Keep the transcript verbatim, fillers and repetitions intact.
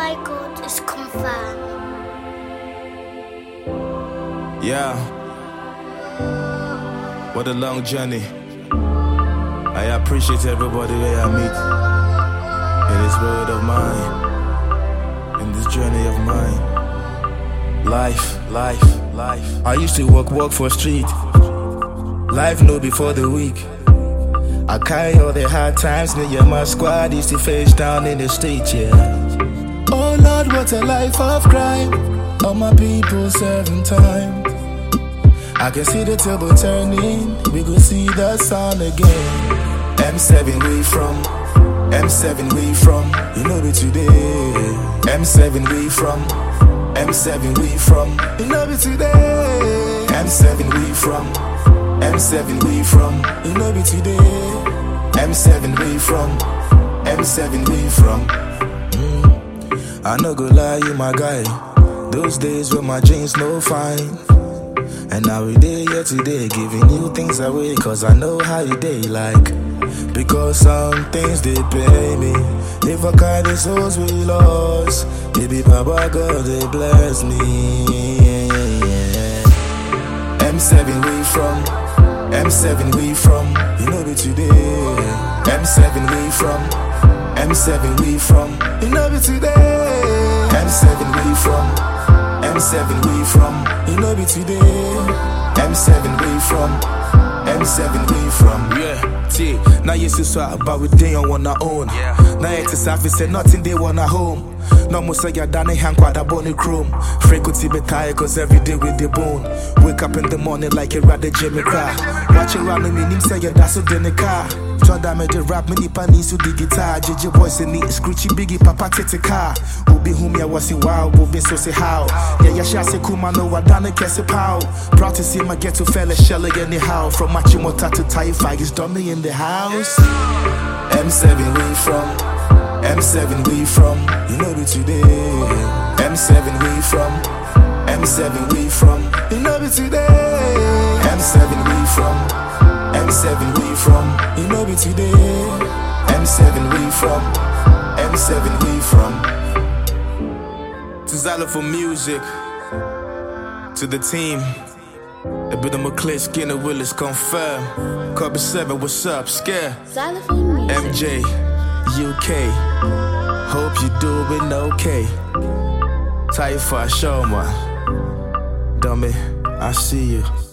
my God is confirmed. Yeah. What a long journey. I appreciate everybody that I meet in this world of mine, in this journey of mine. Life, life, life. I used to walk, walk for street. Life no before the week. I carry all the hard times, me and my squad used to face down in the street, yeah. Oh Lord, what a life of crime. All my people serving time. I can see the table turning, we go see the sun again. M seven we from, M seven we from, you know me today. M seven we from, M seven we from, you know me today. M seven we from, M seven we from, you know me today. M seven we from, M seven we from. Mm. I no go lie, you my guy. Those days when my jeans no fine. And now we day here today, giving you things away, cause I know how you day like. Because some things they pay me. If I carry the souls we lost, baby Papa God they bless me. M seven we from, M seven we from, you know me today. M seven we from, M seven we from, you know me today. M seven we from, M seven we from, you know me today. M seven we from, M seven we from. Yeah, T. Now you see so about we day on our own. Yeah. Now it's a say nothing they want at home. No more say you're done a hand quite a bony chrome. Frequency be tired cause every day with the bone. Wake up in the morning like a rather Jimmy cry. Watch around me, him say you're that's in the car. Toda me the rap, me nipa nisu the guitar. J J boys in it, screechy biggie, papa tete car. Ubi whom ya was wow, ubi so say how. Yeah, yeah, shall say kuma no wadana kese pow. Proud to see my ghetto fella shelly anyhow. From Machimota to Taifa, is dummy in the house. M seven we from, M seven we from, you know me today. M seven we from, M seven we from, you know me today. M seven we from, M seven we from, you know me today. M seven we from, M seven we from. To Zala for music, to the team, a bit of McClay, Skinner, Willis, confirm. Copy seven, what's up, Scare? M J, U K, hope you doing okay. Taifa, show man, dummy, I see you.